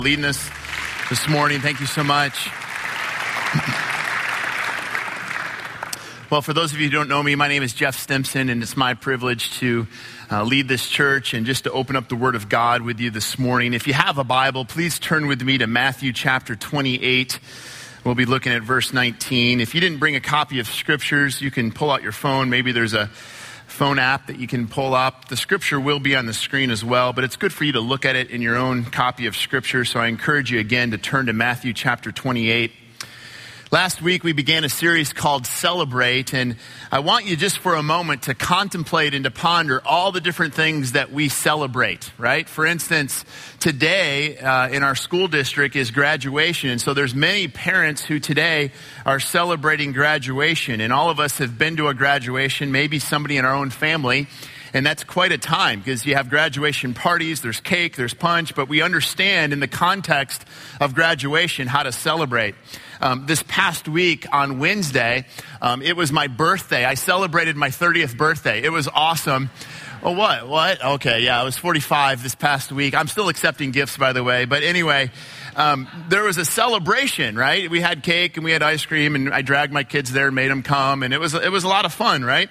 Leading us this morning. Thank you so much. Well, for those of you who don't know me, my name is Jeff Stimson, and it's my privilege to lead this church and just to open up the Word of God with you this morning. If you have a Bible, please turn with me to Matthew chapter 28. We'll be looking at verse 19. If you didn't bring a copy of Scriptures, you can pull out your phone. Maybe there's a phone app that you can pull up. The scripture will be on the screen as well, but it's good for you to look at it in your own copy of Scripture. So I encourage you again to turn to Matthew chapter 28. Last week we began a series called Celebrate, and I want you just for a moment to contemplate and to ponder all the different things that we celebrate, right? For instance, today in our school district is graduation, and so there's many parents who today are celebrating graduation, and all of us have been to a graduation, maybe somebody in our own family. And that's quite a time because you have graduation parties, there's cake, there's punch, but we understand in the context of graduation how to celebrate. This past week on Wednesday, it was my birthday. I celebrated my 30th birthday. It was awesome. Oh, what? Okay, yeah, I was 45 this past week. I'm still accepting gifts, by the way. But anyway, there was a celebration, right? We had cake and we had ice cream, and I dragged my kids there and made them come. And it was a lot of fun, right?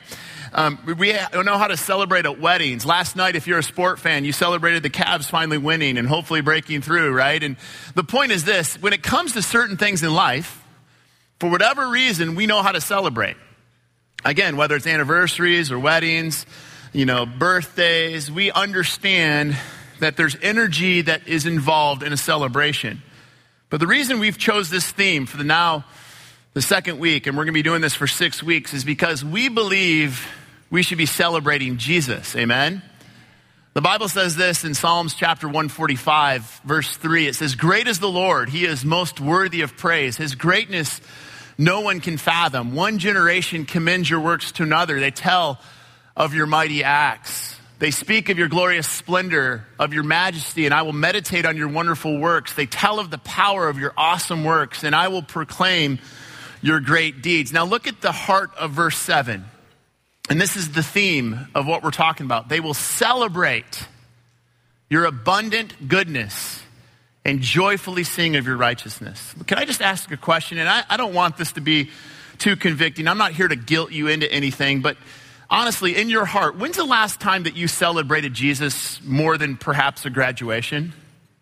We don't know how to celebrate at weddings. Last night, if you're a sport fan, you celebrated the Cavs finally winning and hopefully breaking through, right? And the point is this: when it comes to certain things in life, for whatever reason, we know how to celebrate. Again, whether it's anniversaries or weddings, birthdays, we understand that there's energy that is involved in a celebration. But the reason we've chose this theme for the second week, and we're going to be doing this for 6 weeks, is because we believe we should be celebrating Jesus. Amen? The Bible says this in Psalms chapter 145, verse 3. It says, "Great is the Lord. He is most worthy of praise. His greatness no one can fathom. One generation commends your works to another. They tell of your mighty acts. They speak of your glorious splendor, of your majesty, and I will meditate on your wonderful works. They tell of the power of your awesome works, and I will proclaim your great deeds." Now look at the heart of verse 7. And this is the theme of what we're talking about. They will celebrate your abundant goodness and joyfully sing of your righteousness. Can I just ask a question? And I don't want this to be too convicting. I'm not here to guilt you into anything, but honestly, in your heart, when's the last time that you celebrated Jesus more than perhaps a graduation?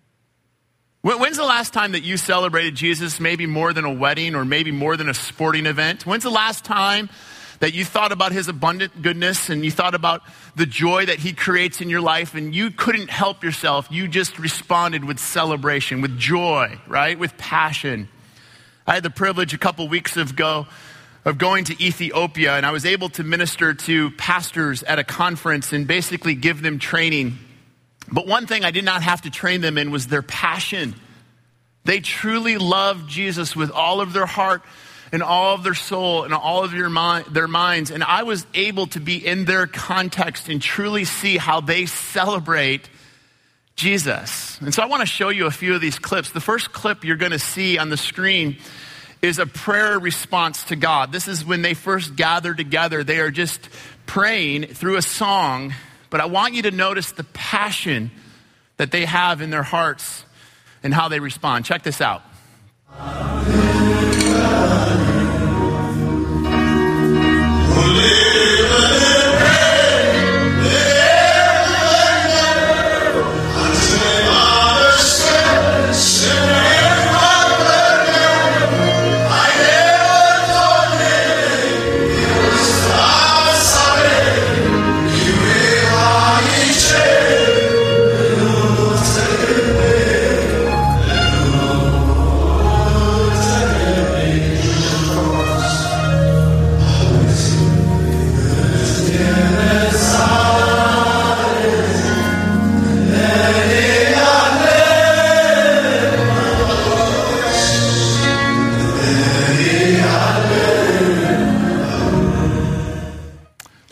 When's the last time that you celebrated Jesus maybe more than a wedding or maybe more than a sporting event? When's the last time that you thought about his abundant goodness and you thought about the joy that he creates in your life and you couldn't help yourself? You just responded with celebration, with joy, right? With passion. I had the privilege a couple weeks ago of going to Ethiopia, and I was able to minister to pastors at a conference and basically give them training. But one thing I did not have to train them in was their passion. They truly loved Jesus with all of their heart and all of their soul and all of their minds. And I was able to be in their context and truly see how they celebrate Jesus. And so I want to show you a few of these clips. The first clip you're going to see on the screen is a prayer response to God. This is when they first gather together. They are just praying through a song. But I want you to notice the passion that they have in their hearts and how they respond. Check this out.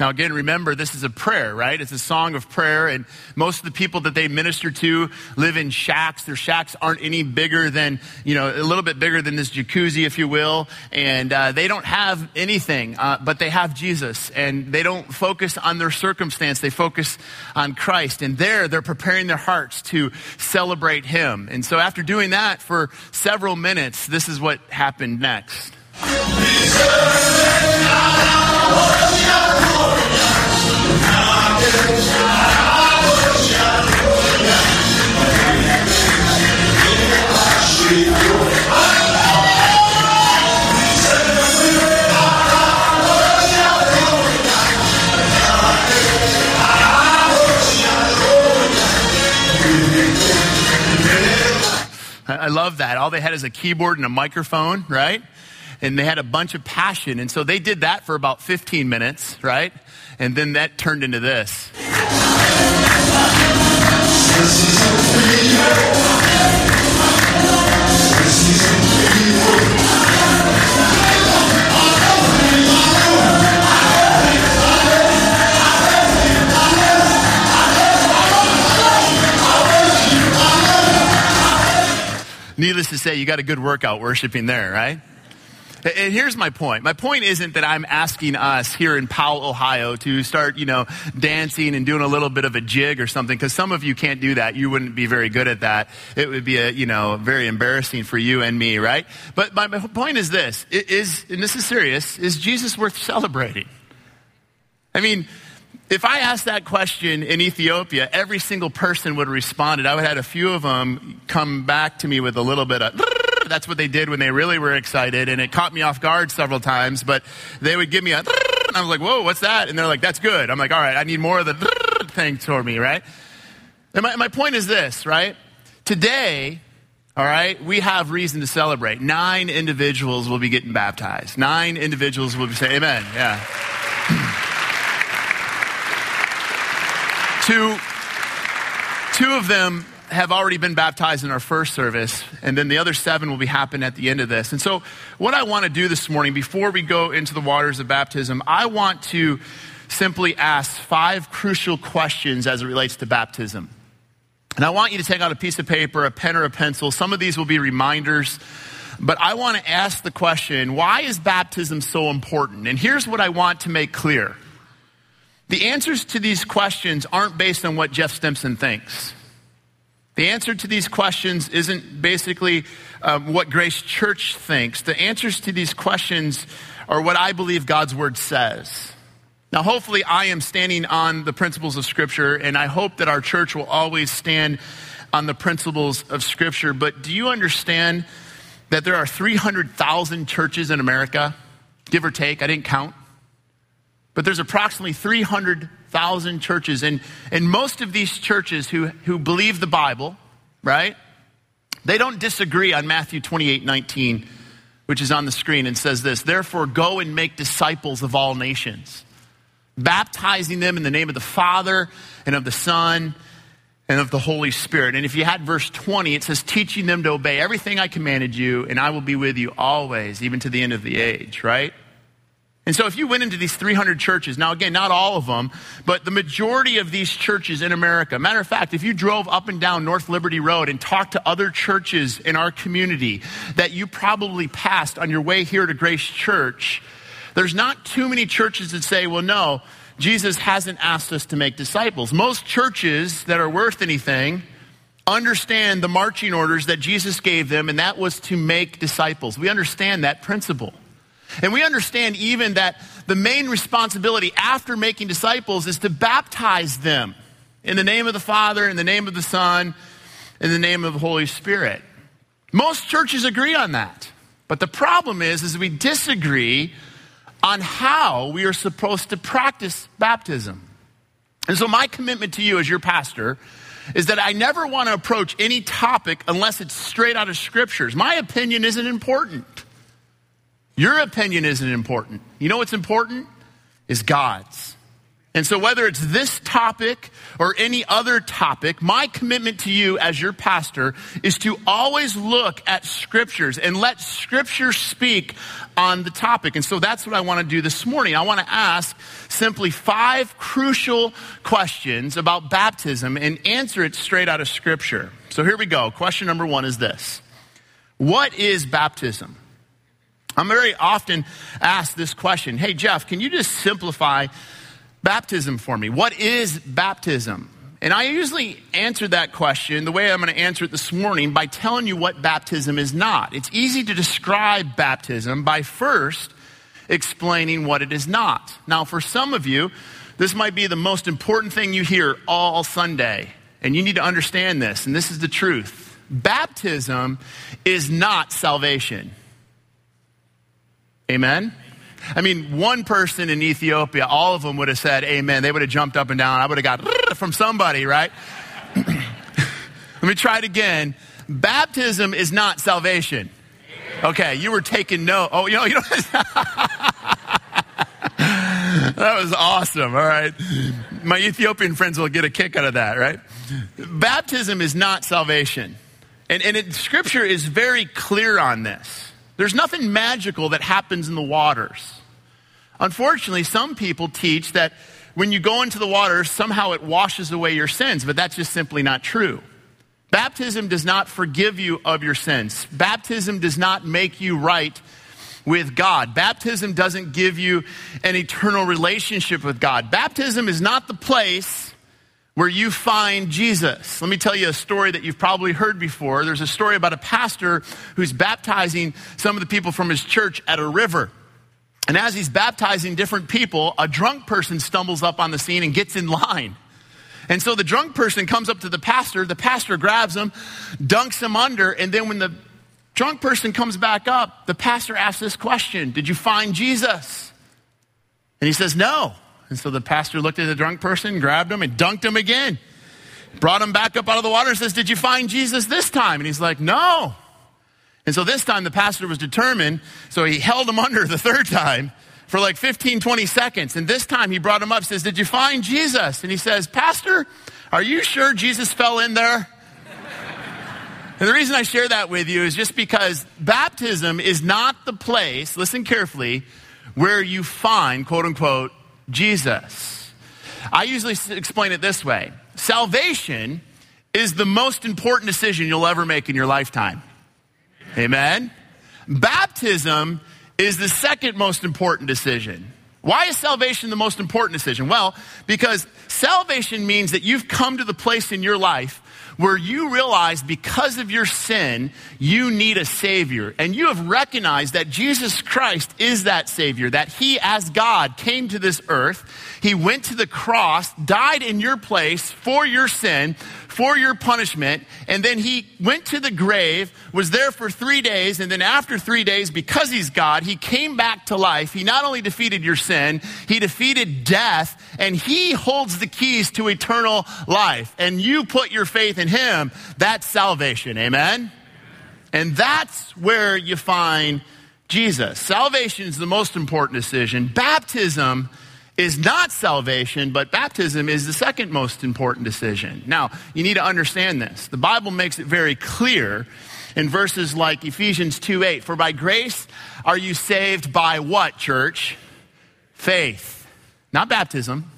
Now again, remember, this is a prayer, right? It's a song of prayer, and most of the people that they minister to live in shacks. Their shacks aren't any bigger than, a little bit bigger than this jacuzzi, if you will, and they don't have anything, but they have Jesus, and they don't focus on their circumstance. They focus on Christ, and they're preparing their hearts to celebrate Him. And so after doing that for several minutes, this is what happened next. I love that. All they had is a keyboard and a microphone, right? And they had a bunch of passion. And so they did that for about 15 minutes, right? And then that turned into this. Needless to say, you got a good workout worshiping there, right? And here's my point. My point isn't that I'm asking us here in Powell, Ohio to start, dancing and doing a little bit of a jig or something, because some of you can't do that. You wouldn't be very good at that. It would be very embarrassing for you and me, right? But my point is this, and this is serious, is Jesus worth celebrating? I mean, if I asked that question in Ethiopia, every single person would have responded. I would have had a few of them come back to me with a little bit of, that's what they did when they really were excited, and it caught me off guard several times, but they would give me a, and I was like, whoa, what's that? And they're like, that's good. I'm like, all right, I need more of the thing toward me, right? And my point is this, right? Today, all right, we have reason to celebrate. 9 individuals will be getting baptized. 9 individuals will be saying, amen, yeah. Two of them have already been baptized in our first service, and then the other 7 will be happening at the end of this. And so what I want to do this morning, before we go into the waters of baptism, I want to simply ask 5 crucial questions as it relates to baptism. And I want you to take out a piece of paper, a pen or a pencil. Some of these will be reminders, but I want to ask the question, why is baptism so important? And here's what I want to make clear. The answers to these questions aren't based on what Jeff Stimson thinks. The answer to these questions isn't basically what Grace Church thinks. The answers to these questions are what I believe God's Word says. Now, hopefully I am standing on the principles of Scripture, and I hope that our church will always stand on the principles of Scripture. But do you understand that there are 300,000 churches in America, give or take? I didn't count. But there's approximately 300,000 churches, and most of these churches who believe the Bible, right? They don't disagree on Matthew 28:19, which is on the screen, and says this, therefore go and make disciples of all nations, baptizing them in the name of the Father and of the Son and of the Holy Spirit. And if you had verse 20, it says, teaching them to obey everything I commanded you, and I will be with you always, even to the end of the age, right? And so if you went into these 300 churches, now again, not all of them, but the majority of these churches in America, matter of fact, if you drove up and down North Liberty Road and talked to other churches in our community that you probably passed on your way here to Grace Church, there's not too many churches that say, well, no, Jesus hasn't asked us to make disciples. Most churches that are worth anything understand the marching orders that Jesus gave them, and that was to make disciples. We understand that principle. And we understand even that the main responsibility after making disciples is to baptize them in the name of the Father, in the name of the Son, in the name of the Holy Spirit. Most churches agree on that. But the problem is we disagree on how we are supposed to practice baptism. And so my commitment to you as your pastor is that I never want to approach any topic unless it's straight out of Scriptures. My opinion isn't important. Your opinion isn't important. You know what's important? Is God's. And so whether it's this topic or any other topic, my commitment to you as your pastor is to always look at scriptures and let scripture speak on the topic. And so that's what I want to do this morning. I want to ask simply 5 crucial questions about baptism and answer it straight out of scripture. So here we go. Question number 1 is this. What is baptism? I'm very often asked this question. Hey, Jeff, can you just simplify baptism for me? What is baptism? And I usually answer that question the way I'm going to answer it this morning by telling you what baptism is not. It's easy to describe baptism by first explaining what it is not. Now, for some of you, this might be the most important thing you hear all Sunday, and you need to understand this, and this is the truth. Baptism is not salvation. Amen? I mean, one person in Ethiopia, all of them would have said amen. They would have jumped up and down. I would have got from somebody, right? Let me try it again. Baptism is not salvation. Okay, you were taking note. Oh, you know. That was awesome. All right. My Ethiopian friends will get a kick out of that, right? Baptism is not salvation. And Scripture is very clear on this. There's nothing magical that happens in the waters. Unfortunately, some people teach that when you go into the water, somehow it washes away your sins, but that's just simply not true. Baptism does not forgive you of your sins. Baptism does not make you right with God. Baptism doesn't give you an eternal relationship with God. Baptism is not the place where you find Jesus. Let me tell you a story that you've probably heard before. There's a story about a pastor who's baptizing some of the people from his church at a river. And as he's baptizing different people, a drunk person stumbles up on the scene and gets in line. And so the drunk person comes up to the pastor grabs him, dunks him under, and then when the drunk person comes back up, the pastor asks this question, did you find Jesus? And he says, no. And so the pastor looked at the drunk person, grabbed him, and dunked him again. Brought him back up out of the water and says, did you find Jesus this time? And he's like, no. And so this time the pastor was determined, so he held him under the third time for like 15, 20 seconds. And this time he brought him up and says, did you find Jesus? And he says, Pastor, are you sure Jesus fell in there? And the reason I share that with you is just because baptism is not the place, listen carefully, where you find, quote unquote, Jesus. I usually explain it this way. Salvation is the most important decision you'll ever make in your lifetime. Amen? Baptism is the second most important decision. Why is salvation the most important decision? Well, because salvation means that you've come to the place in your life where you realize because of your sin, you need a Savior. And you have recognized that Jesus Christ is that Savior, that He, as God, came to this earth. He went to the cross, died in your place for your sin, for your punishment, and then He went to the grave, was there for 3 days, and then after 3 days, because He's God, He came back to life. He not only defeated your sin, He defeated death, and He holds the keys to eternal life. And you put your faith in Him, that's salvation, amen? And that's where you find Jesus. Salvation is the most important decision. Baptism is not salvation, but baptism is the second most important decision. Now, you need to understand this. The Bible makes it very clear in verses like Ephesians 2:8, for by grace are you saved by what, church? Faith. Not baptism.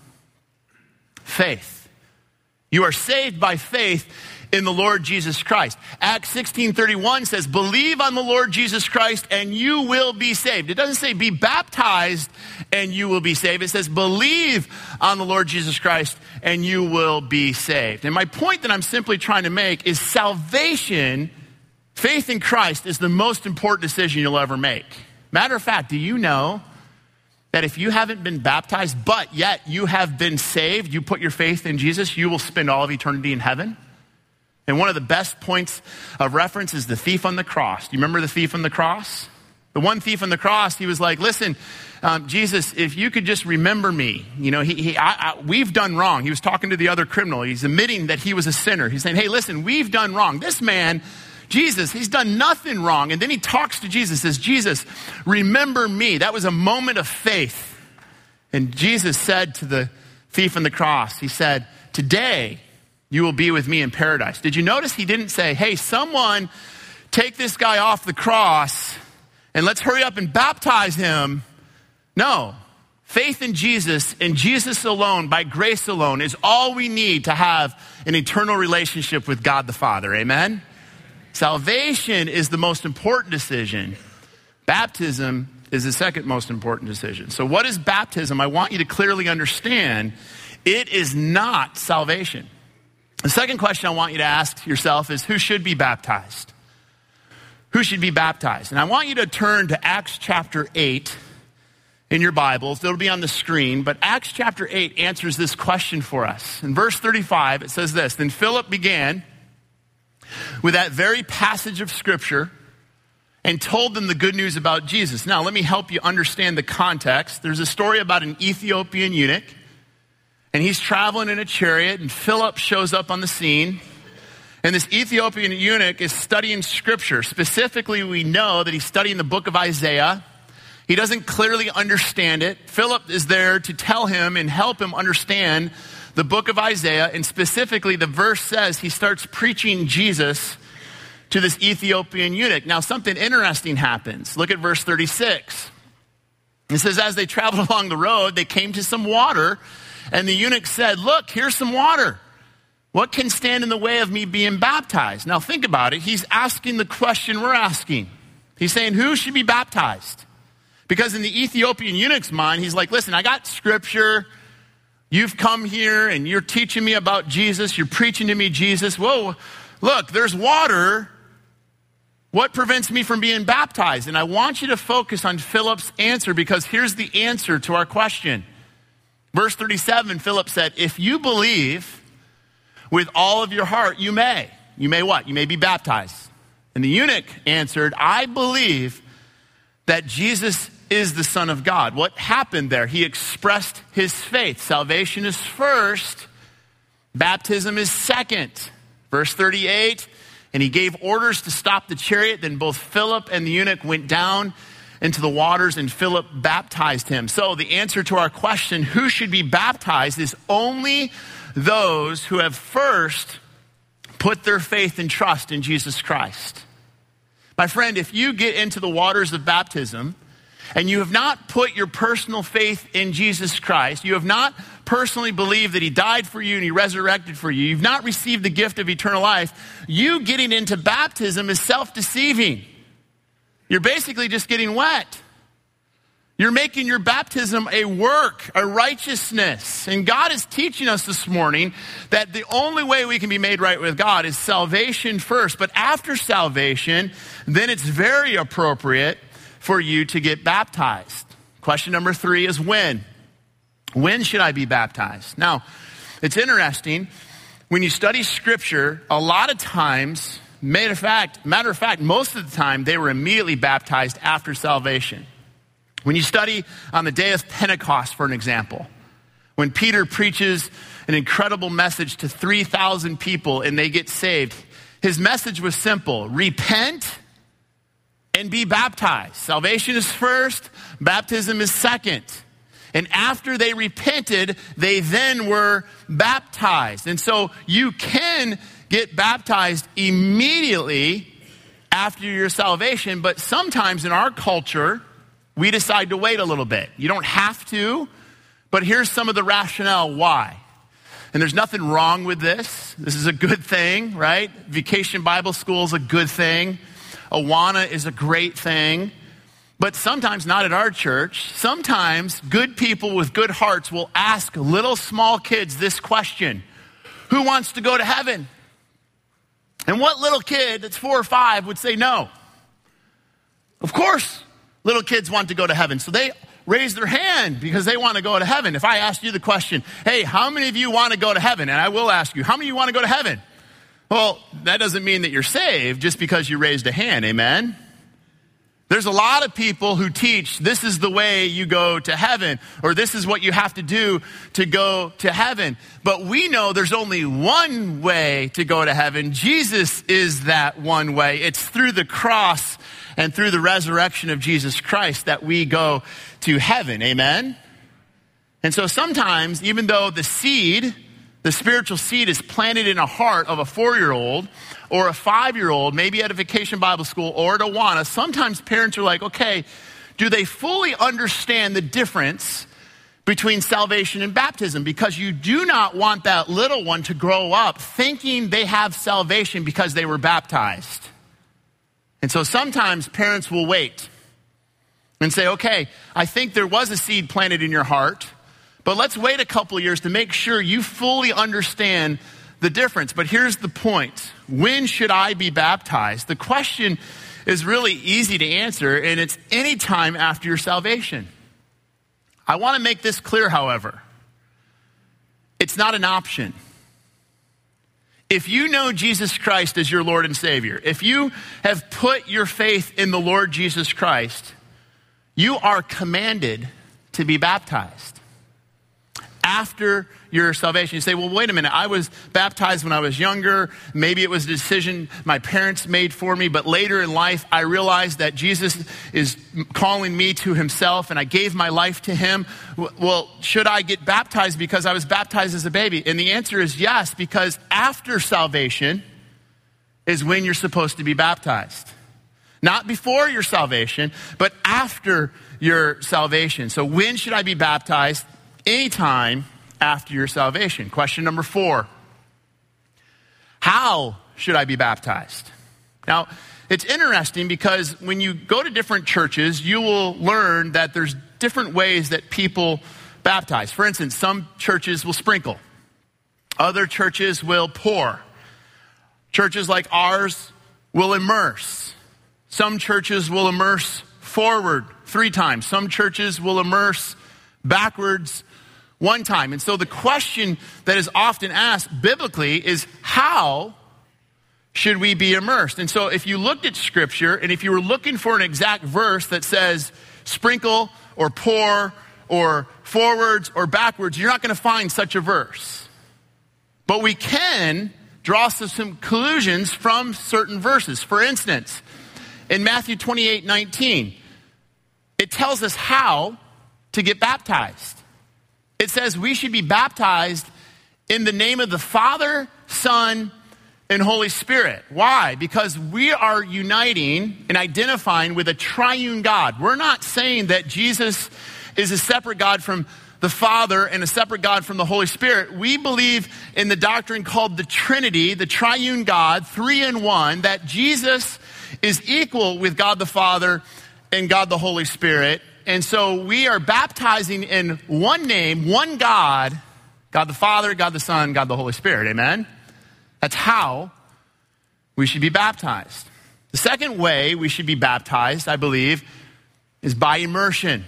Faith. You are saved by faith in the Lord Jesus Christ. Acts 16:31 says, believe on the Lord Jesus Christ and you will be saved. It doesn't say be baptized and you will be saved. It says believe on the Lord Jesus Christ and you will be saved. And my point that I'm simply trying to make is salvation, faith in Christ, is the most important decision you'll ever make. Matter of fact, do you know that if you haven't been baptized, but yet you have been saved, you put your faith in Jesus, you will spend all of eternity in heaven? And one of the best points of reference is the thief on the cross. Do you remember the thief on the cross? The one thief on the cross, he was like, listen, Jesus, if you could just remember me. You know, we've done wrong. He was talking to the other criminal. He's admitting that he was a sinner. He's saying, hey, listen, we've done wrong. This man, Jesus, he's done nothing wrong. And then he talks to Jesus, says, Jesus, remember me. That was a moment of faith. And Jesus said to the thief on the cross. He said, today you will be with me in paradise. Did you notice he didn't say, hey, someone take this guy off the cross and let's hurry up and baptize him? No. Faith in Jesus and Jesus alone, by grace alone, is all we need to have an eternal relationship with God the Father. Amen? Salvation is the most important decision. Baptism is the second most important decision. So what is baptism? I want you to clearly understand it is not salvation. The second question I want you to ask yourself is, who should be baptized? Who should be baptized? And I want you to turn to Acts chapter 8 in your Bibles. It'll be on the screen, but Acts chapter 8 answers this question for us. In verse 35, it says this, then Philip began with that very passage of Scripture and told them the good news about Jesus. Now, let me help you understand the context. There's a story about an Ethiopian eunuch, and he's traveling in a chariot, and Philip shows up on the scene. And this Ethiopian eunuch is studying Scripture. Specifically, we know that he's studying the book of Isaiah. He doesn't clearly understand it. Philip is there to tell him and help him understand the book of Isaiah. And specifically, the verse says he starts preaching Jesus to this Ethiopian eunuch. Now, something interesting happens. Look at verse 36. It says, as they traveled along the road, they came to some water. And the eunuch said, look, here's some water. What can stand in the way of me being baptized? Now, think about it. He's asking the question we're asking. He's saying, who should be baptized? Because in the Ethiopian eunuch's mind, he's like, listen, I got Scripture. You've come here and you're teaching me about Jesus. You're preaching to me Jesus. Whoa, look, there's water. What prevents me from being baptized? And I want you to focus on Philip's answer, because here's the answer to our question. Verse 37, Philip said, if you believe with all of your heart, you may. You may what? You may be baptized. And the eunuch answered, I believe that Jesus is the Son of God. What happened there? He expressed his faith. Salvation is first. Baptism is second. Verse 38, and he gave orders to stop the chariot. Then both Philip and the eunuch went down into the waters, and Philip baptized him. So the answer to our question, who should be baptized, is only those who have first put their faith and trust in Jesus Christ. My friend, if you get into the waters of baptism and you have not put your personal faith in Jesus Christ, you have not personally believed that he died for you and he resurrected for you, you've not received the gift of eternal life, you getting into baptism is self-deceiving. You're basically just getting wet. You're making your baptism a work, a righteousness. And God is teaching us this morning that the only way we can be made right with God is salvation first. But after salvation, then it's very appropriate for you to get baptized. Question number 3 is when? When should I be baptized? Now, it's interesting. When you study Scripture, a lot of times, matter of fact, most of the time, they were immediately baptized after salvation. When you study on the day of Pentecost, for an example, when Peter preaches an incredible message to 3,000 people and they get saved, his message was simple: repent and be baptized. Salvation is first, baptism is second. And after they repented, they then were baptized. And so you can get baptized immediately after your salvation, but sometimes in our culture, we decide to wait a little bit. You don't have to, but here's some of the rationale why. And there's nothing wrong with this. This is a good thing, right? Vacation Bible School is a good thing. Awana is a great thing. But sometimes not at our church. Sometimes good people with good hearts will ask little small kids this question: who wants to go to heaven? And what little kid that's 4 or 5 would say no? Of course, little kids want to go to heaven. So they raise their hand because they want to go to heaven. If I asked you the question, hey, how many of you want to go to heaven? And I will ask you, how many of you want to go to heaven? Well, that doesn't mean that you're saved just because you raised a hand, amen? There's a lot of people who teach this is the way you go to heaven, or this is what you have to do to go to heaven. But we know there's only one way to go to heaven. Jesus is that one way. It's through the cross and through the resurrection of Jesus Christ that we go to heaven, amen? And so sometimes, even though the seed, the spiritual seed, is planted in a heart of a 4-year-old or a 5-year-old, maybe at a Vacation Bible School or at Awana, sometimes parents are like, okay, do they fully understand the difference between salvation and baptism? Because you do not want that little one to grow up thinking they have salvation because they were baptized. And so sometimes parents will wait and say, okay, I think there was a seed planted in your heart, but let's wait a couple of years to make sure you fully understand the difference. But here's the point. When should I be baptized? The question is really easy to answer, and it's any time after your salvation. I want to make this clear, however. It's not an option. If you know Jesus Christ as your Lord and Savior, if you have put your faith in the Lord Jesus Christ, you are commanded to be baptized after your salvation. You say, well, wait a minute. I was baptized when I was younger. Maybe it was a decision my parents made for me, but later in life, I realized that Jesus is calling me to himself and I gave my life to him. Well, should I get baptized because I was baptized as a baby? And the answer is yes, because after salvation is when you're supposed to be baptized. Not before your salvation, but after your salvation. So when should I be baptized? Anytime after your salvation. Question number 4. How should I be baptized? Now, it's interesting because when you go to different churches, you will learn that there's different ways that people baptize. For instance, some churches will sprinkle. Other churches will pour. Churches like ours will immerse. Some churches will immerse forward 3 times. Some churches will immerse backwards 1 time. And so the question that is often asked biblically is, how should we be immersed? And so if you looked at Scripture, and if you were looking for an exact verse that says sprinkle or pour or forwards or backwards, you're not going to find such a verse. But we can draw some conclusions from certain verses. For instance, in Matthew 28:19, it tells us how to get baptized. It says we should be baptized in the name of the Father, Son, and Holy Spirit. Why? Because we are uniting and identifying with a triune God. We're not saying that Jesus is a separate God from the Father and a separate God from the Holy Spirit. We believe in the doctrine called the Trinity, the triune God, 3 in 1, that Jesus is equal with God the Father and God the Holy Spirit. And so we are baptizing in one name, one God, God the Father, God the Son, God the Holy Spirit. Amen? That's how we should be baptized. The second way we should be baptized, I believe, is by immersion.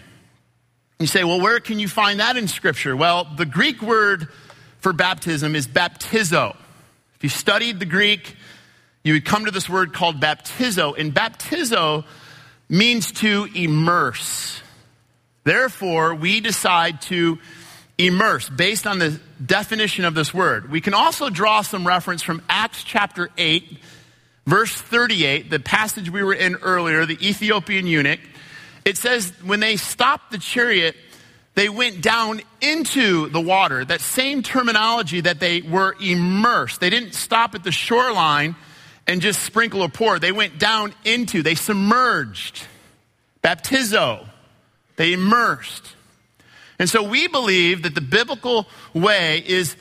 You say, well, where can you find that in Scripture? Well, the Greek word for baptism is baptizo. If you studied the Greek, you would come to this word called baptizo. And baptizo means to immerse. Therefore, we decide to immerse based on the definition of this word. We can also draw some reference from Acts chapter 8, verse 38, the passage we were in earlier, the Ethiopian eunuch. It says when they stopped the chariot, they went down into the water. That same terminology that they were immersed. They didn't stop at the shoreline and just sprinkle or pour. They went down into, they submerged. Baptizo. They immersed. And so we believe that the biblical way is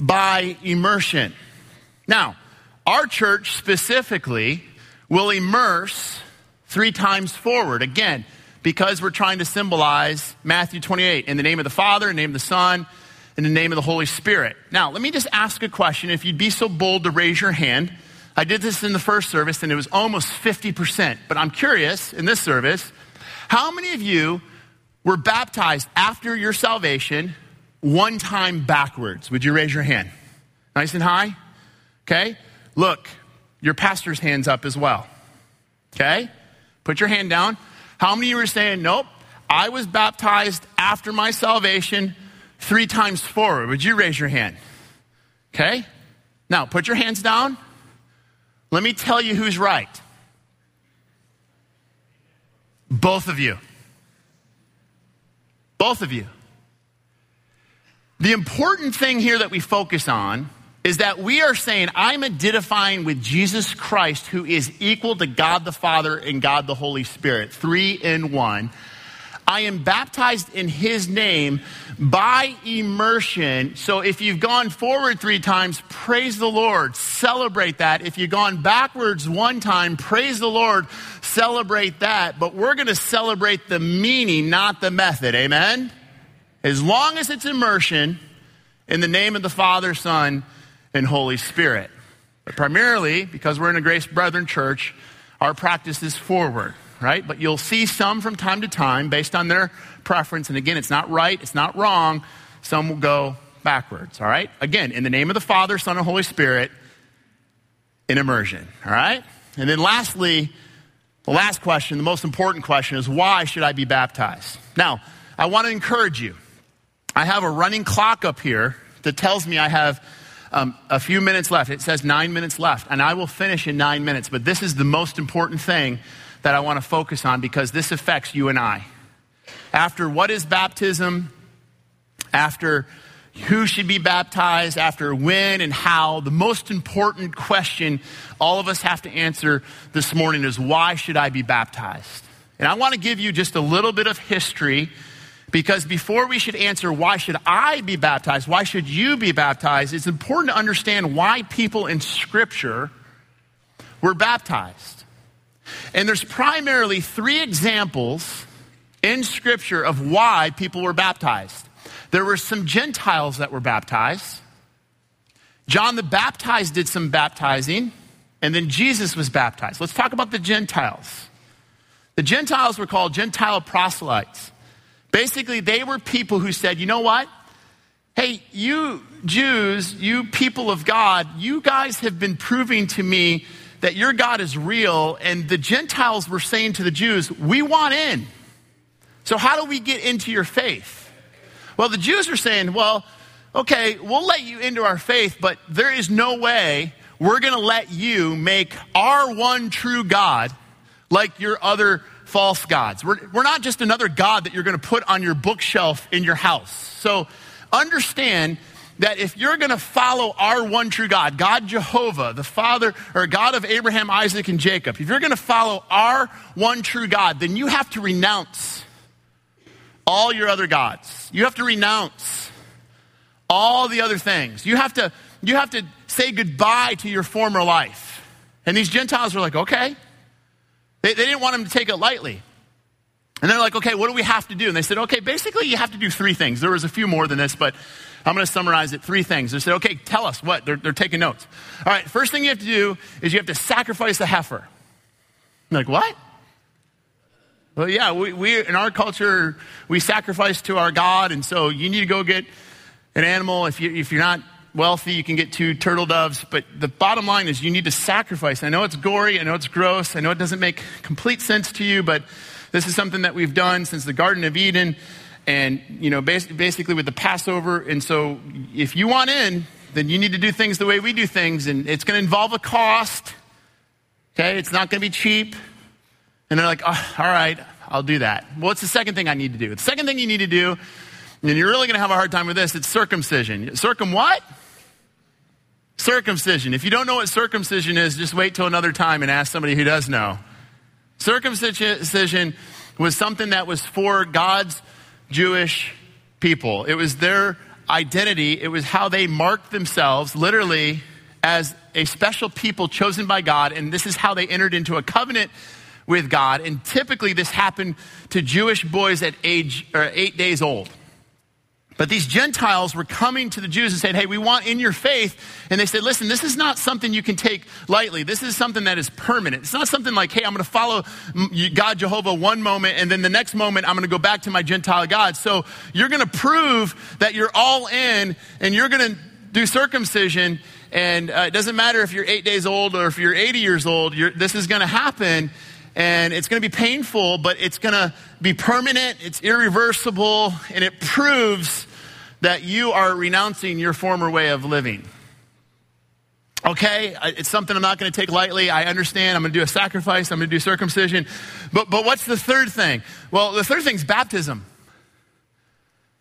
by immersion. Now, our church specifically will immerse 3 times forward. Again, because we're trying to symbolize Matthew 28, in the name of the Father, in the name of the Son, in the name of the Holy Spirit. Now, let me just ask a question. If you'd be so bold to raise your hand. I did this in the first service, and it was almost 50%. But I'm curious, in this service, how many of you were baptized after your salvation 1 time backwards? Would you raise your hand? Nice and high? Okay. Look, your pastor's hand's up as well. Okay. Put your hand down. How many of you were saying, nope, I was baptized after my salvation 3 times forward? Would you raise your hand? Okay. Now, put your hands down. Let me tell you who's right. Both of you. Both of you. The important thing here that we focus on is that we are saying, I'm identifying with Jesus Christ, who is equal to God the Father and God the Holy Spirit, 3 in 1. I am baptized in his name by immersion. So if you've gone forward 3 times, praise the Lord, celebrate that. If you've gone backwards 1 time, praise the Lord, celebrate that. But we're going to celebrate the meaning, not the method. Amen? As long as it's immersion in the name of the Father, Son, and Holy Spirit. But primarily, because we're in a Grace Brethren church, our practice is forward, right? But you'll see some from time to time based on their preference. And again, it's not right, it's not wrong. Some will go backwards, all right? Again, in the name of the Father, Son, and Holy Spirit, in immersion, all right? And then lastly, the last question, the most important question is, why should I be baptized? Now, I want to encourage you. I have a running clock up here that tells me I have a few minutes left. It says 9 minutes left, and I will finish in 9 minutes. But this is the most important thing that I want to focus on, because this affects you and I. After what is baptism, after who should be baptized, after when and how, the most important question all of us have to answer this morning is, why should I be baptized? And I want to give you just a little bit of history, because before we should answer, why should I be baptized? Why should you be baptized? It's important to understand why people in Scripture were baptized. And there's primarily 3 examples in Scripture of why people were baptized. There were some Gentiles that were baptized. John the Baptist did some baptizing, and then Jesus was baptized. Let's talk about the Gentiles. The Gentiles were called Gentile proselytes. Basically, they were people who said, you know what? Hey, you Jews, you people of God, you guys have been proving to me that your God is real. And the Gentiles were saying to the Jews, we want in. So how do we get into your faith? Well, the Jews are saying, well, okay, we'll let you into our faith, but there is no way we're going to let you make our one true God like your other false gods. We're not just another God that you're going to put on your bookshelf in your house. So understand that if you're going to follow our one true God, God Jehovah, the Father, or God of Abraham, Isaac, and Jacob, if you're going to follow our one true God, then you have to renounce all your other gods. You have to renounce all the other things. You have to say goodbye to your former life. And these Gentiles were like, okay. They didn't want him to take it lightly. And they're like, okay, what do we have to do? And they said, okay, basically you have to do 3 things. There was a few more than this, but I'm going to summarize it. 3 things. They said, okay, tell us what. They're taking notes. All right, first thing you have to do is you have to sacrifice a heifer. I'm like, what? Well, yeah, we in our culture, we sacrifice to our God, and so you need to go get an animal. If you're not wealthy, you can get 2 turtle doves, but the bottom line is you need to sacrifice. I know it's gory, I know it's gross, I know it doesn't make complete sense to you, but this is something that we've done since the Garden of Eden, and basically with the Passover. And so if you want in, then you need to do things the way we do things, and it's going to involve a cost. Okay, it's not going to be cheap. And they're like, oh, all right, I'll do that. Well, what's the second thing I need to do? The second thing you need to do, and you're really going to have a hard time with this, it's circumcision. What? Circumcision. If you don't know what circumcision is, just wait till another time and ask somebody who does know. Circumcision was something that was for God's Jewish people. It was their identity. It was how they marked themselves, literally, as a special people chosen by God. And this is how they entered into a covenant with God. And typically this happened to Jewish boys at 8 days old. But these Gentiles were coming to the Jews and saying, hey, we want in your faith. And they said, listen, this is not something you can take lightly. This is something that is permanent. It's not something like, hey, I'm going to follow God Jehovah one moment, and then the next moment I'm going to go back to my Gentile God. So you're going to prove that you're all in, and you're going to do circumcision. And it doesn't matter if you're 8 days old or if you're 80 years old, this is going to happen. And it's going to be painful, but it's going to be permanent, it's irreversible, and it proves that you are renouncing your former way of living. Okay, it's something I'm not going to take lightly. I understand. I'm going to do a sacrifice. I'm going to do circumcision. But what's the third thing? Well, the third thing is baptism.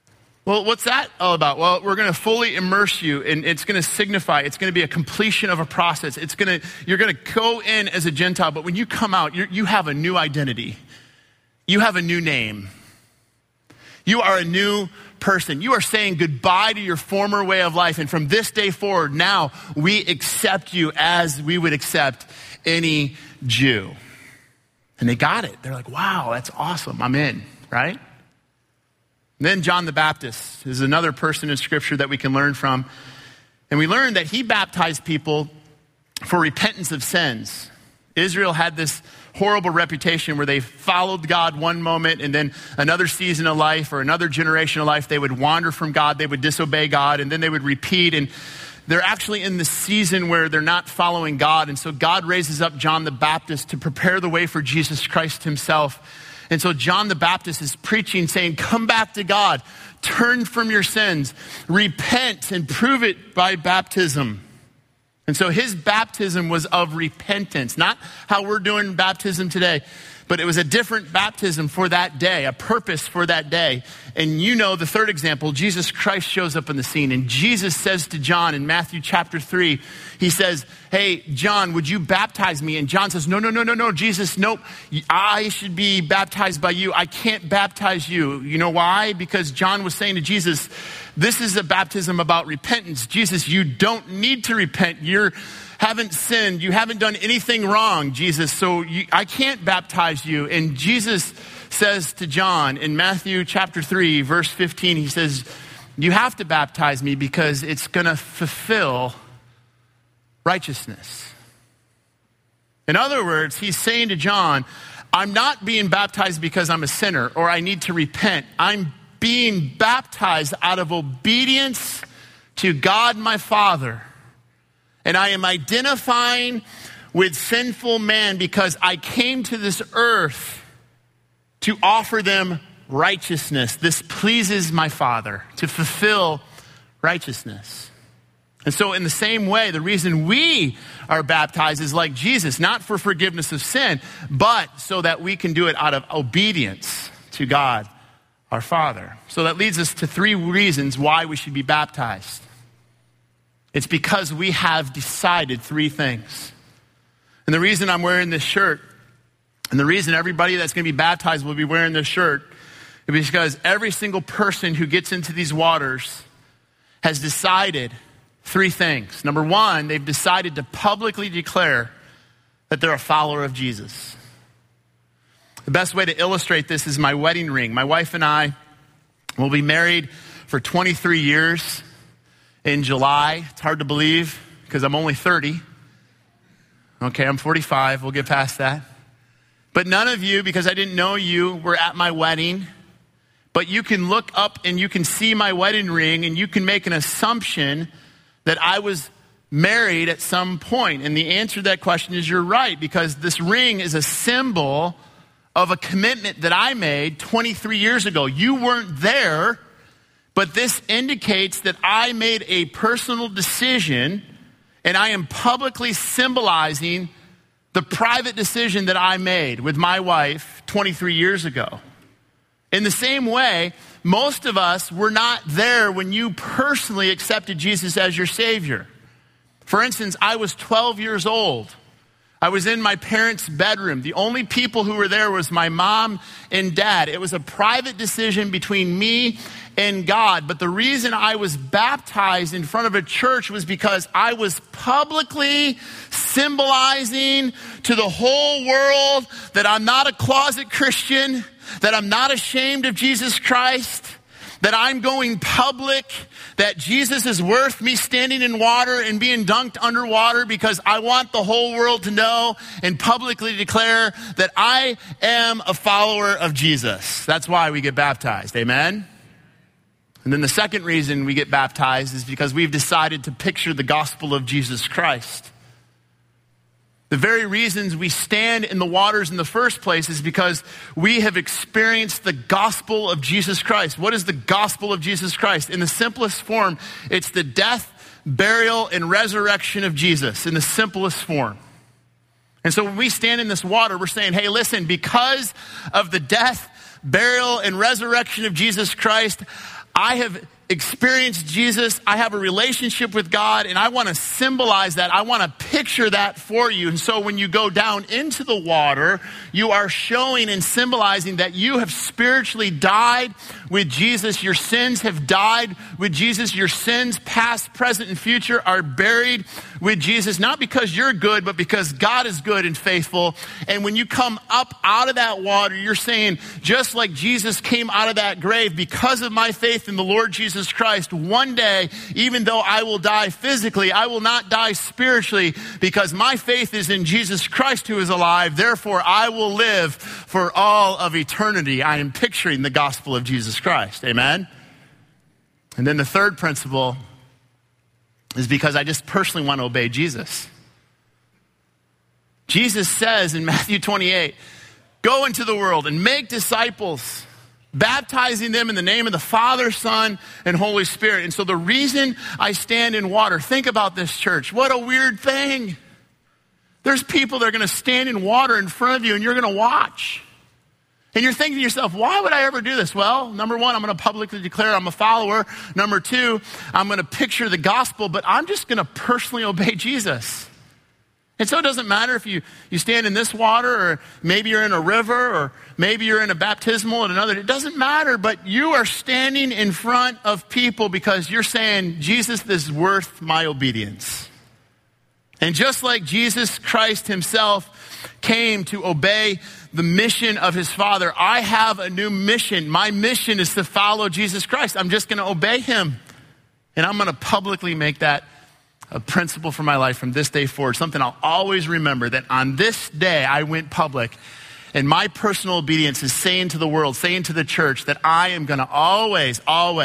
Well, what's that all about? Well, we're going to fully immerse you, and it's going to signify, it's going to be a completion of a process. You're going to go in as a Gentile, but when you come out, you have a new identity. You have a new name. You are a new person. You are saying goodbye to your former way of life, and from this day forward, now we accept you as we would accept any Jew. And they got it. They're like, wow, that's awesome. I'm in, right? And then John the Baptist is another person in Scripture that we can learn from. And we learn that he baptized people for repentance of sins. Israel had this horrible reputation where they followed God one moment, and then another season of life or another generation of life, they would wander from God, they would disobey God, and then they would repeat. And they're actually in the season where they're not following God. And so God raises up John the Baptist to prepare the way for Jesus Christ himself. And so John the Baptist is preaching, saying, come back to God, turn from your sins, repent, and prove it by baptism. And so his baptism was of repentance, not how we're doing baptism today, but it was a different baptism for that day, a purpose for that day. And you know the third example, Jesus Christ shows up in the scene. And Jesus says to John in Matthew chapter 3, he says, hey, John, would you baptize me? And John says, no, Jesus, nope. I should be baptized by you. I can't baptize you. You know why? Because John was saying to Jesus, this is a baptism about repentance. Jesus, you don't need to repent. You haven't sinned. You haven't done anything wrong, Jesus. So I can't baptize you. And Jesus says to John in Matthew chapter 3, verse 15, he says, you have to baptize me because it's going to fulfill righteousness. In other words, he's saying to John, I'm not being baptized because I'm a sinner or I need to repent. I'm being baptized out of obedience to God my Father. And I am identifying with sinful man because I came to this earth to offer them righteousness. This pleases my Father, to fulfill righteousness. And so in the same way, the reason we are baptized is like Jesus, not for forgiveness of sin, but so that we can do it out of obedience to God, our Father. So that leads us to three reasons why we should be baptized. It's because we have decided three things. And the reason I'm wearing this shirt, and the reason everybody that's going to be baptized will be wearing this shirt, is because every single person who gets into these waters has decided three things. Number one, they've decided to publicly declare that they're a follower of Jesus. The best way to illustrate this is my wedding ring. My wife and I will be married for 23 years in July. It's hard to believe because I'm only 30. Okay, I'm 45. We'll get past that. But none of you, because I didn't know you, were at my wedding. But you can look up and you can see my wedding ring and you can make an assumption that I was married at some point. And the answer to that question is you're right, because this ring is a symbol of a commitment that I made 23 years ago. You weren't there, but this indicates that I made a personal decision and I am publicly symbolizing the private decision that I made with my wife 23 years ago. In the same way, most of us were not there when you personally accepted Jesus as your Savior. For instance, I was 12 years old. I was in my parents' bedroom. The only people who were there was my mom and dad. It was a private decision between me and God. But the reason I was baptized in front of a church was because I was publicly symbolizing to the whole world that I'm not a closet Christian, that I'm not ashamed of Jesus Christ, that I'm going public, that Jesus is worth me standing in water and being dunked underwater, because I want the whole world to know and publicly declare that I am a follower of Jesus. That's why we get baptized. Amen? And then the second reason we get baptized is because we've decided to picture the gospel of Jesus Christ. The very reasons we stand in the waters in the first place is because we have experienced the gospel of Jesus Christ. What is the gospel of Jesus Christ? In the simplest form, it's the death, burial, and resurrection of Jesus in the simplest form. And so when we stand in this water, we're saying, hey, listen, because of the death, burial, and resurrection of Jesus Christ, I have experienced Jesus. I have a relationship with God, and I want to symbolize that. I want to picture that for you. And so when you go down into the water, you are showing and symbolizing that you have spiritually died with Jesus. Your sins have died with Jesus. Your sins, past, present, and future, are buried with Jesus, not because you're good, but because God is good and faithful. And when you come up out of that water, you're saying, just like Jesus came out of that grave, because of my faith in the Lord Jesus Christ, one day, even though I will die physically, I will not die spiritually, because my faith is in Jesus Christ who is alive. Therefore, I will live for all of eternity. I am picturing the gospel of Jesus Christ. Amen? And then the third principle is because I just personally want to obey Jesus. Jesus says in Matthew 28, go into the world and make disciples, baptizing them in the name of the Father, Son, and Holy Spirit. And so the reason I stand in water, think about this, church. What a weird thing. There's people that are going to stand in water in front of you and you're going to watch. And you're thinking to yourself, why would I ever do this? Well, number one, I'm going to publicly declare I'm a follower. Number two, I'm going to picture the gospel, but I'm just going to personally obey Jesus. And so it doesn't matter if you stand in this water, or maybe you're in a river, or maybe you're in a baptismal at another. It doesn't matter, but you are standing in front of people because you're saying, Jesus, this is worth my obedience. And just like Jesus Christ himself came to obey the mission of his Father, I have a new mission. My mission is to follow Jesus Christ. I'm just going to obey him. And I'm going to publicly make that a principle for my life from this day forward, something I'll always remember, that on this day I went public, and my personal obedience is saying to the world, saying to the church, that I am going to always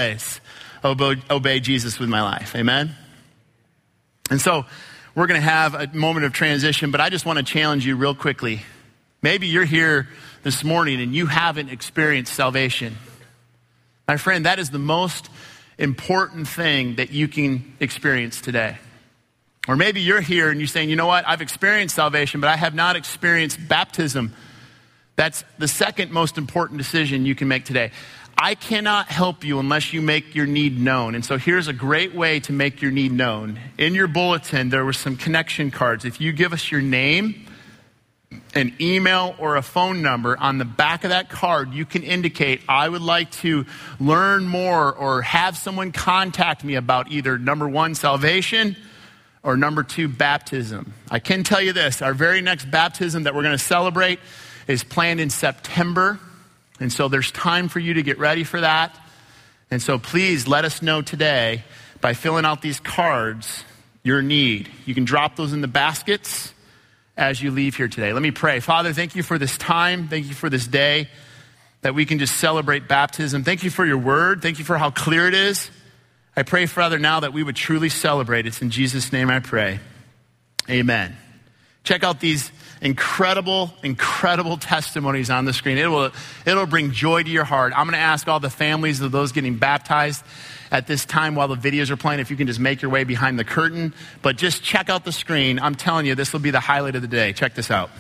obey Jesus with my life. Amen? And so we're going to have a moment of transition, but I just want to challenge you real quickly. Maybe you're here this morning and you haven't experienced salvation. My friend, that is the most important thing that you can experience today. Or maybe you're here and you're saying, you know what, I've experienced salvation, but I have not experienced baptism. That's the second most important decision you can make today. I cannot help you unless you make your need known. And so here's a great way to make your need known. In your bulletin, there were some connection cards. If you give us your name, an email, or a phone number, on the back of that card, you can indicate, I would like to learn more or have someone contact me about either number one, salvation, or number two, baptism. I can tell you this, our very next baptism that we're going to celebrate is planned in September. And so there's time for you to get ready for that. And so please let us know today by filling out these cards your need. You can drop those in the baskets as you leave here today. Let me pray. Father, thank you for this time. Thank you for this day that we can just celebrate baptism. Thank you for your word. Thank you for how clear it is. I pray, Father, now that we would truly celebrate. It's in Jesus' name I pray. Amen. Check out these incredible testimonies on the screen. It'll bring joy to your heart. I'm going to ask all the families of those getting baptized at this time while the videos are playing, if you can just make your way behind the curtain. But just check out the screen. I'm telling you, this will be the highlight of the day. Check this out.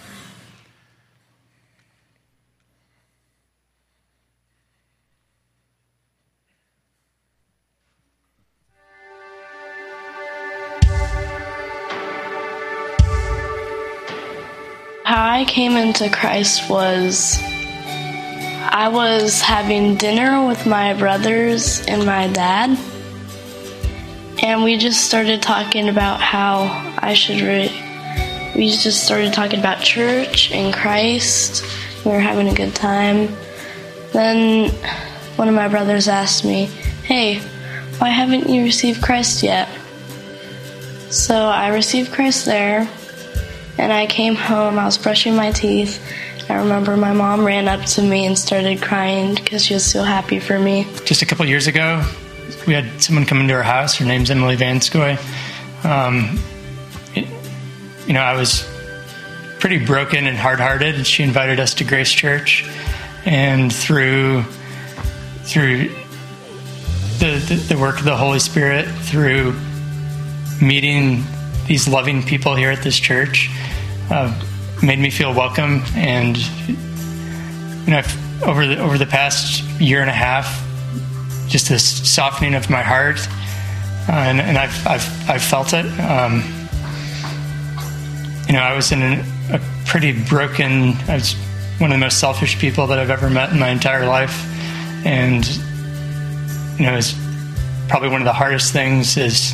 How I came into Christ was, I was having dinner with my brothers and my dad, and we just started talking about how I should we just started talking about church and Christ. We were having a good time. Then one of my brothers asked me, hey, why haven't you received Christ yet? So I received Christ there. And I came home, I was brushing my teeth. I remember my mom ran up to me and started crying because she was so happy for me. Just a couple of years ago, we had someone come into our house. Her name's Emily Vanskoy. I was pretty broken and hard-hearted, and she invited us to Grace Church. And through the work of the Holy Spirit, through meeting these loving people here at this church, made me feel welcome. And over the past year and a half, just this softening of my heart, and I've felt it. I was in a pretty broken. I was one of the most selfish people that I've ever met in my entire life, and it's probably one of the hardest things is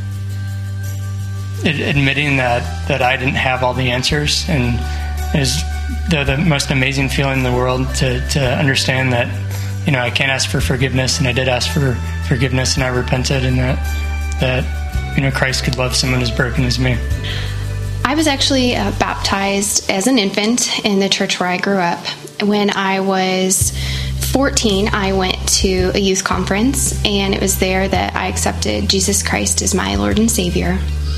admitting that I didn't have all the answers, and is the most amazing feeling in the world to understand that I can't ask for forgiveness, and I did ask for forgiveness, and I repented, and that Christ could love someone as broken as me. I was actually baptized as an infant in the church where I grew up. When I was 14, I went to a youth conference, and it was there that I accepted Jesus Christ as my Lord and Savior.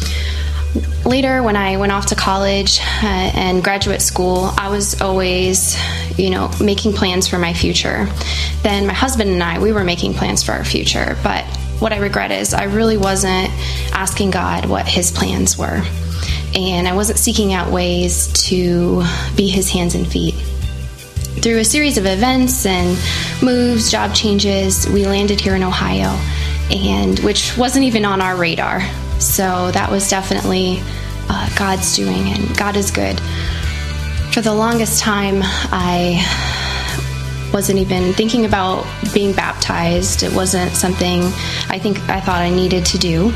Later, when I went off to college and graduate school, I was always, making plans for my future. Then my husband and we were making plans for our future. But what I regret is I really wasn't asking God what His plans were. And I wasn't seeking out ways to be His hands and feet. Through a series of events and moves, job changes, we landed here in Ohio, and which wasn't even on our radar. So that was definitely God's doing, and God is good. For the longest time, I wasn't even thinking about being baptized. It wasn't something I thought I needed to do.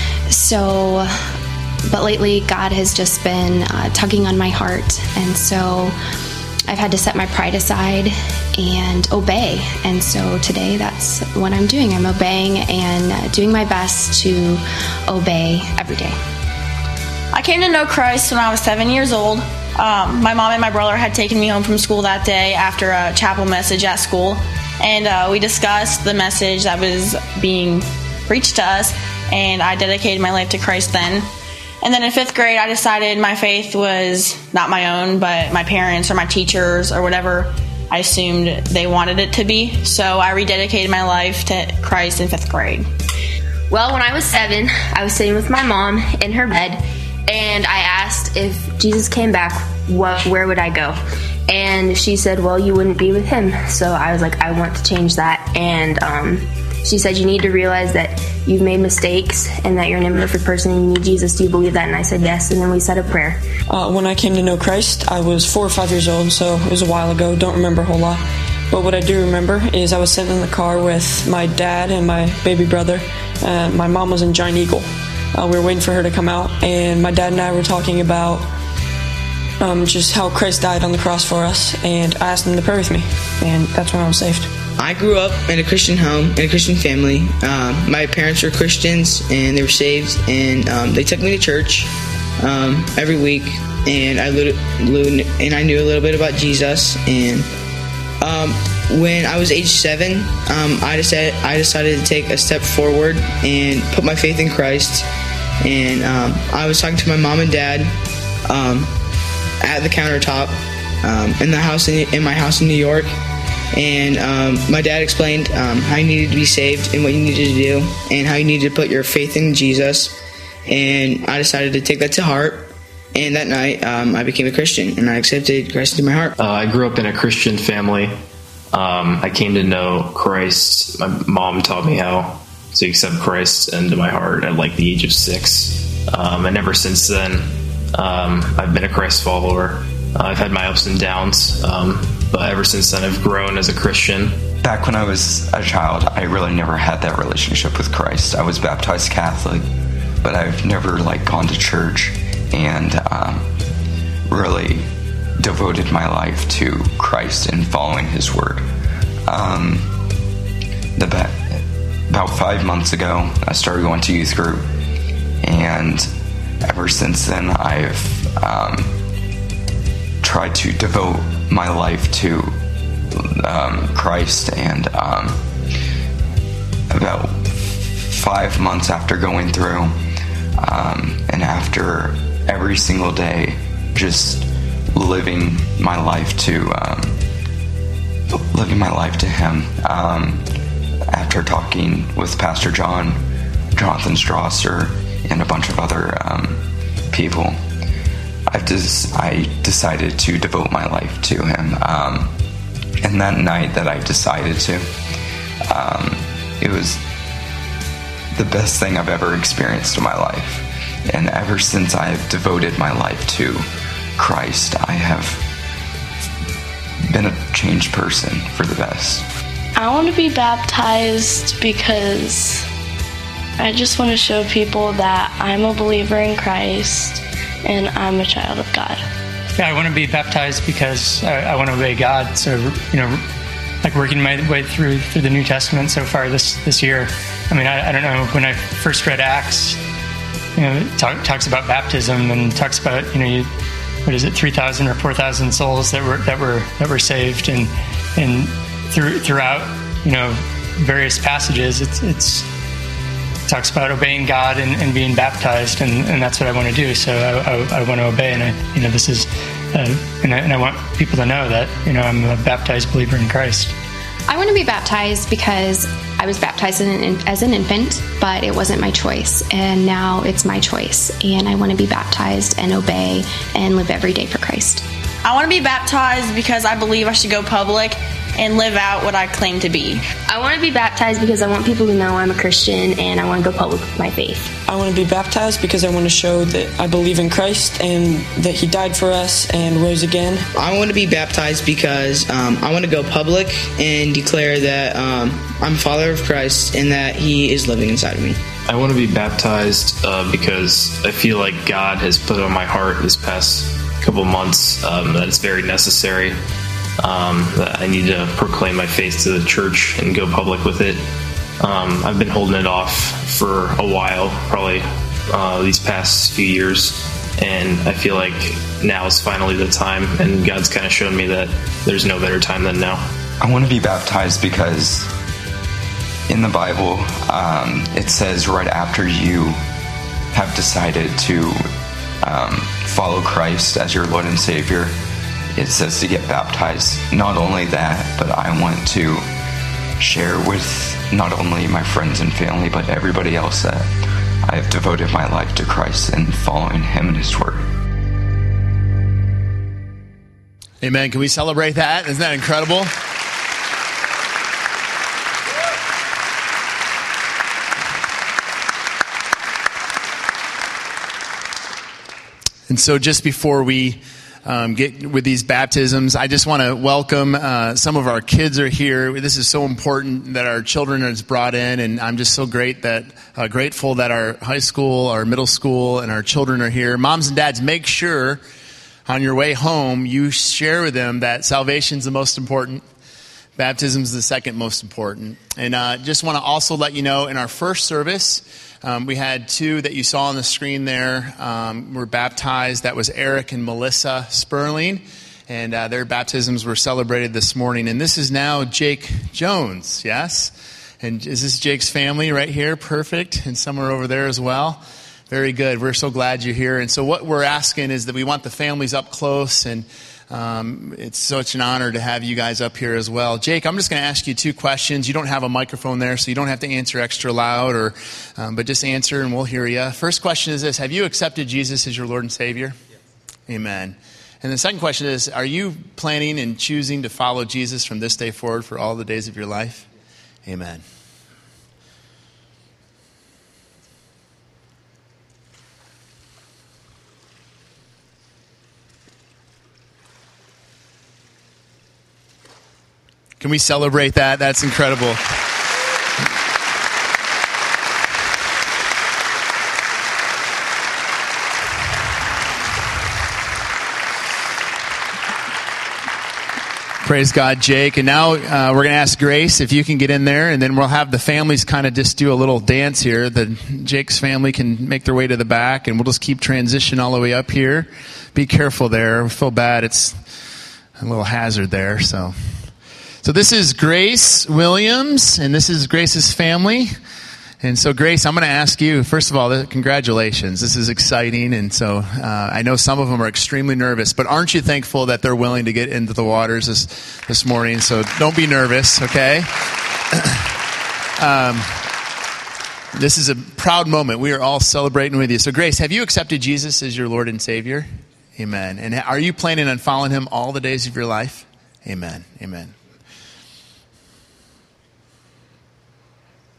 So, but lately, God has just been tugging on my heart, and so I've had to set my pride aside and obey. And so today, that's what I'm doing. I'm obeying and doing my best to obey every day. I came to know Christ when I was 7 years old. My mom and my brother had taken me home from school that day after a chapel message at school, and we discussed the message that was being preached to us, and I dedicated my life to Christ then. And then in 5th grade, I decided my faith was not my own, but my parents or my teachers or whatever I assumed they wanted it to be. So I rededicated my life to Christ in 5th grade. Well, when I was 7, I was sitting with my mom in her bed, and I asked if Jesus came back, where would I go? And she said, well, you wouldn't be with Him. So I was like, I want to change that. And she said, you need to realize that you've made mistakes and that you're an imperfect person and you need Jesus. Do you believe that? And I said yes, and then we said a prayer. When I came to know Christ, I was 4 or 5 years old, so it was a while ago. Don't remember a whole lot. But what I do remember is I was sitting in the car with my dad and my baby brother. My mom was in Giant Eagle. We were waiting for her to come out, and my dad and I were talking about just how Christ died on the cross for us, and I asked him to pray with me, and that's when I was saved. I grew up in a Christian home, in a Christian family. My parents were Christians, and they were saved, and they took me to church every week, and I knew a little bit about Jesus. And when I was age 7, I decided to take a step forward and put my faith in Christ. And I was talking to my mom and dad at the countertop in my house in New York. And my dad explained how you needed to be saved and what you needed to do and how you needed to put your faith in Jesus. And I decided to take that to heart. And that night, I became a Christian, and I accepted Christ into my heart. I grew up in a Christian family. I came to know Christ. My mom taught me how to accept Christ into my heart at like the age of 6. And ever since then, I've been a Christ follower. I've had my ups and downs, but ever since then I've grown as a Christian. Back when I was a child, I really never had that relationship with Christ. I was baptized Catholic, but I've never gone to church and really devoted my life to Christ and following His word. About 5 months ago, I started going to youth group, and ever since then I've tried to devote my life to Christ. And about 5 months after going through, and after every single day just living my life to Him, after talking with Pastor Jonathan Strasser, and a bunch of other people, I decided to devote my life to Him. And that night that I decided to, It was the best thing I've ever experienced in my life. And ever since I have devoted my life to Christ, I have been a changed person for the best. I want to be baptized because I just want to show people that I'm a believer in Christ and I'm a child of God. Yeah, I want to be baptized because I want to obey God. So, like working my way through the New Testament so far this year. I mean, I don't know, when I first read Acts, it talks about baptism and talks about, 3,000 or 4,000 souls that were saved, and throughout, various passages, it talks about obeying God and being baptized, and that's what I want to do. So I want to obey, and this is, and I want people to know that I'm a baptized believer in Christ. I want to be baptized because I was baptized as an infant, but it wasn't my choice, and now it's my choice, and I want to be baptized and obey and live every day for Christ. I want to be baptized because I believe I should go public and live out what I claim to be. I want to be baptized because I want people to know I'm a Christian and I want to go public with my faith. I want to be baptized because I want to show that I believe in Christ and that He died for us and rose again. I want to be baptized because I want to go public and declare that I'm a follower of Christ and that He is living inside of me. I want to be baptized because I feel like God has put on my heart this past couple months that it's very necessary. That I need to proclaim my faith to the church and go public with it. I've been holding it off for a while, probably these past few years, and I feel like now is finally the time, and God's kind of shown me that there's no better time than now. I want to be baptized because in the Bible, it says right after you have decided to follow Christ as your Lord and Savior, it says to get baptized. Not only that, but I want to share with not only my friends and family, but everybody else that I have devoted my life to Christ and following Him and His Word. Amen. Can we celebrate that? Isn't that incredible? And so just before we get with these baptisms, I just want to welcome some of our kids are here. This is so important that our children are brought in, and I'm just so grateful that our high school, our middle school, and our children are here. Moms and dads, make sure on your way home you share with them that salvation's the most important. Baptism's the second most important. And just want to also let you know, in our first service, we had two that you saw on the screen there were baptized. That was Eric and Melissa Sperling, and their baptisms were celebrated this morning. And this is now Jake Jones, yes? And is this Jake's family right here? Perfect. And some are over there as well. Very good. We're so glad you're here. And so what we're asking is that we want the families up close, and it's such an honor to have you guys up here as well. Jake, I'm just going to ask you two questions. You don't have a microphone there, so you don't have to answer extra loud, but just answer and we'll hear you. First question is this: have you accepted Jesus as your Lord and Savior? Yes. Amen. And the second question is, are you planning and choosing to follow Jesus from this day forward for all the days of your life? Yes. Amen. Can we celebrate that? That's incredible. Praise God, Jake. And now we're going to ask Grace if you can get in there, and then we'll have the families kind of just do a little dance here. Jake's family can make their way to the back, and we'll just keep transition all the way up here. Be careful there. I feel bad. It's a little hazard there, So this is Grace Williams, and this is Grace's family. And so, Grace, I'm going to ask you, first of all, congratulations. This is exciting, and so I know some of them are extremely nervous, but aren't you thankful that they're willing to get into the waters this morning? So don't be nervous, okay? This is a proud moment. We are all celebrating with you. So, Grace, have you accepted Jesus as your Lord and Savior? Amen. And are you planning on following Him all the days of your life? Amen. Amen.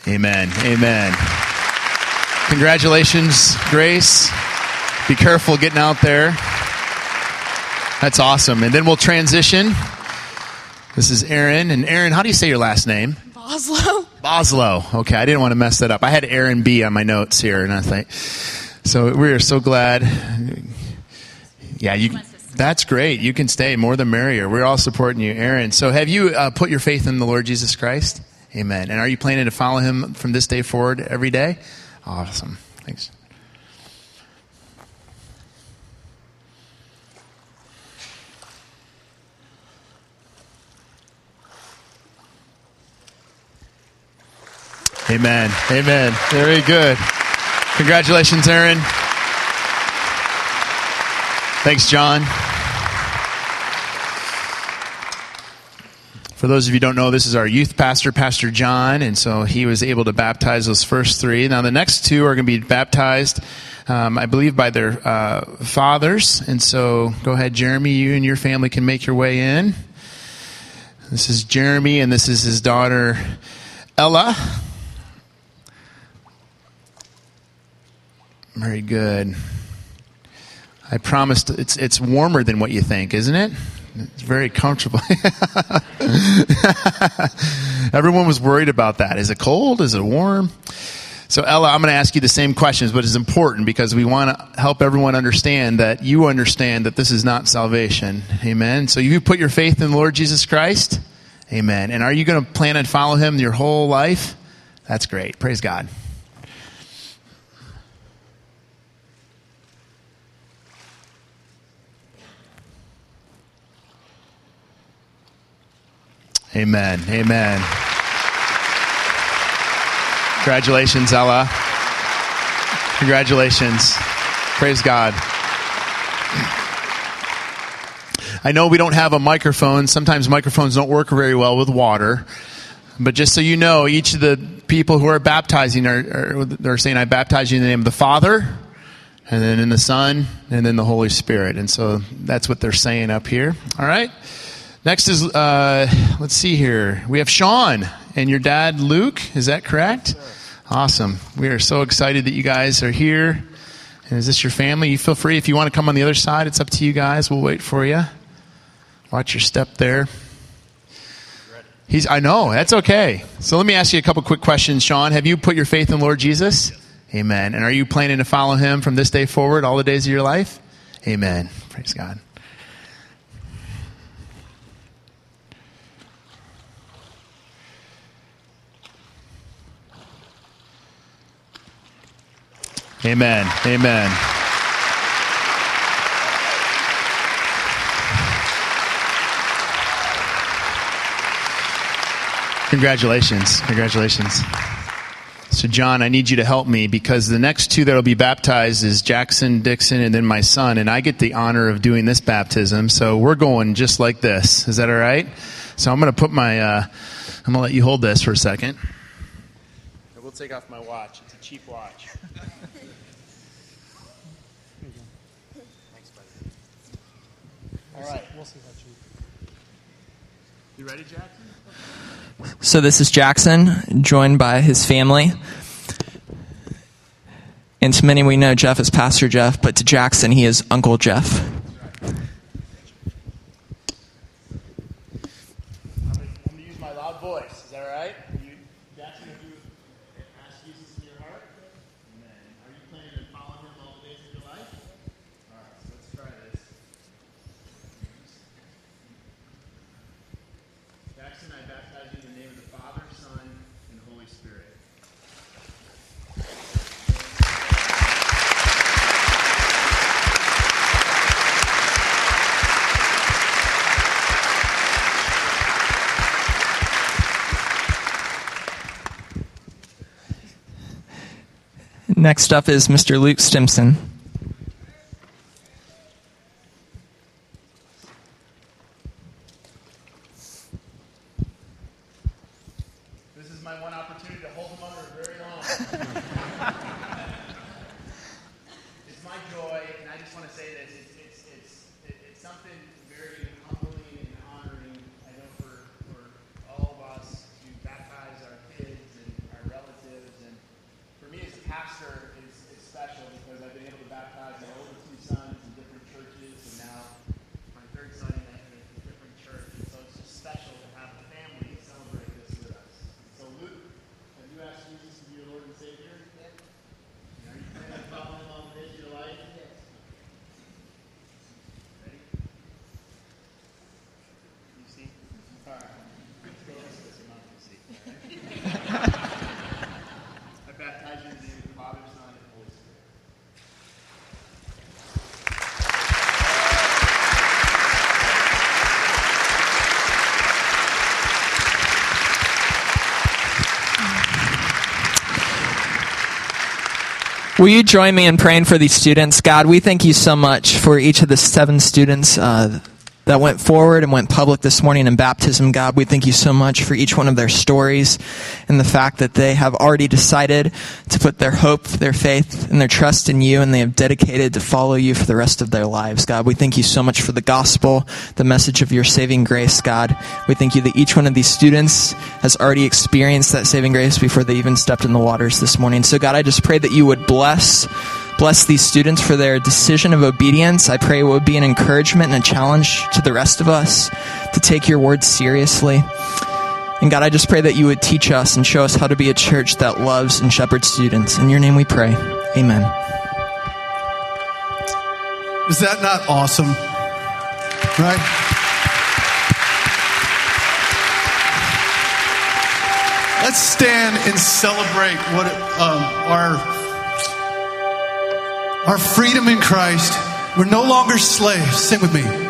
Amen. Amen. Congratulations, Grace. Be careful getting out there. That's awesome. And then we'll transition. This is Aaron. And Aaron, how do you say your last name? Boslow. Boslow. Okay, I didn't want to mess that up. I had Aaron B on my notes here, and I think so. We are so glad. Yeah, that's great. You can stay. More the merrier. We're all supporting you, Aaron. So, have you put your faith in the Lord Jesus Christ? Amen. And are you planning to follow Him from this day forward every day? Awesome. Thanks. Amen. Amen. Very good. Congratulations, Aaron. Thanks, John. For those of you who don't know, this is our youth pastor, Pastor John, and so he was able to baptize those first three. Now, the next two are going to be baptized, I believe, by their fathers. And so, go ahead, Jeremy, you and your family can make your way in. This is Jeremy, and this is his daughter, Ella. Very good. I promised it's warmer than what you think, isn't it? It's very comfortable. Everyone was worried about that. Is it cold? Is it warm? So Ella, I'm going to ask you the same questions, but it's important because we want to help everyone understand that you understand that this is not salvation. Amen. So you put your faith in the Lord Jesus Christ? Amen. And are you going to plan and follow Him your whole life? That's great. Praise God. Amen. Amen. Congratulations, Ella. Congratulations. Praise God. I know we don't have a microphone. Sometimes microphones don't work very well with water. But just so you know, each of the people who are baptizing are saying, I baptize you in the name of the Father, and then in the Son, and then the Holy Spirit. And so that's what they're saying up here. All right. Next is, let's see here. We have Sean and your dad, Luke. Is that correct? Sure. Awesome. We are so excited that you guys are here. And is this your family? You feel free. If you want to come on the other side, it's up to you guys. We'll wait for you. Watch your step there. I know. That's okay. So let me ask you a couple quick questions, Sean. Have you put your faith in Lord Jesus? Yes. Amen. And are you planning to follow Him from this day forward all the days of your life? Amen. Praise God. Amen. Amen. Congratulations. Congratulations. So, John, I need you to help me because the next two that will be baptized is Jackson Dixon and then my son, and I get the honor of doing this baptism. So we're going just like this. Is that all right? So I'm going to put my, I'm going to let you hold this for a second. I will take off my watch. It's a cheap watch. All right. We'll see how cheap. You ready, Jackson? So this is Jackson, joined by his family. And to many we know Jeff as Pastor Jeff, but to Jackson he is Uncle Jeff. I'm going to use my loud voice. Is that all right? Jackson, if you ask Jesus in your heart, amen. Are you planning to follow Him all the days of your life? All right, so let's try this. Jackson, I baptize you in the name of the Father, Son, and the Holy Spirit. Next up is Mr. Luke Stimson. This is my one opportunity to hold him under very long. It's my joy, and I just want to say this. It's something very humbling and honoring, I know, for all of us to baptize our kids and our relatives Will you join me in praying for these students? God, we thank you so much for each of the 7 students that went forward and went public this morning in baptism. God, we thank you so much for each one of their stories and the fact that they have already decided to put their hope, their faith, and their trust in you, and they have dedicated to follow you for the rest of their lives. God, we thank you so much for the gospel, the message of your saving grace, God. We thank you that each one of these students has already experienced that saving grace before they even stepped in the waters this morning. So God, I just pray that you would bless these students for their decision of obedience. I pray it would be an encouragement and a challenge to the rest of us to take your word seriously. And God, I just pray that you would teach us and show us how to be a church that loves and shepherds students. In your name we pray. Amen. Is that not awesome? Right? Let's stand and celebrate what our freedom in Christ. We're no longer slaves. Sing with me.